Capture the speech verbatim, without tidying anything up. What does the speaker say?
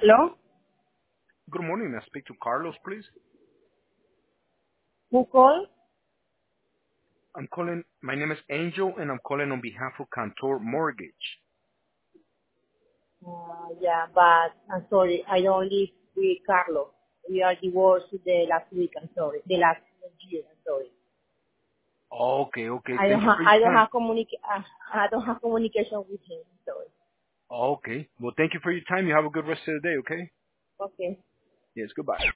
Hello? Good morning. I speak to Carlos, please. Who called? I'm calling. My name is Angel, and I'm calling on behalf of Cantor Mortgage. Uh, yeah, but I'm sorry, I don't live with Carlos. We are divorced the last week, I'm sorry. The last year, I'm sorry. Okay, okay. I don't Thank you have, for your I don't time. have communica- uh, I don't have communication with him, sorry. Okay. Well, thank you for your time. You have a good rest of the day, okay? Okay. Yes, goodbye.